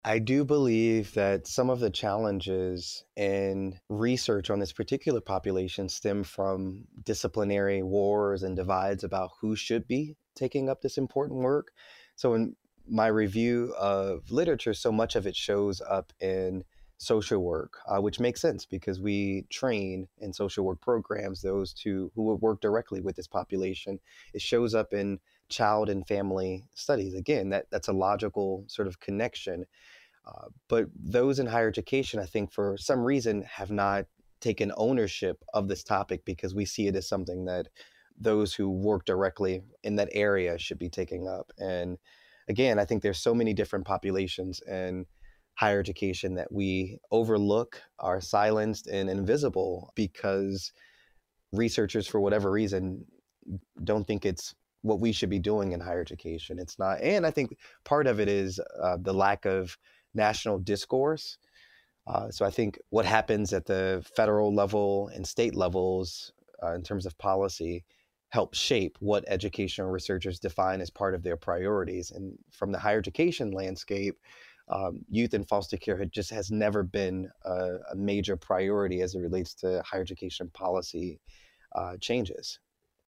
I do believe that some of the challenges in research on this particular population stem from disciplinary wars and divides about who should be taking up this important work. So, in my review of literature, so much of it shows up in social work, which makes sense because we train in social work programs those who would work directly with this population. It shows up in child and family studies. Again, that's a logical sort of connection, but those in higher education, I think, for some reason, have not taken ownership of this topic because we see it as something that those who work directly in that area should be taking up. And again, I think there's so many different populations in higher education that we overlook, are silenced and invisible because researchers, for whatever reason, don't think it's what we should be doing in higher education. It's not. And I think part of it is the lack of national discourse. So I think what happens at the federal level and state levels in terms of policy helps shape what educational researchers define as part of their priorities. And from the higher education landscape, youth in foster care just has never been a major priority as it relates to higher education policy changes.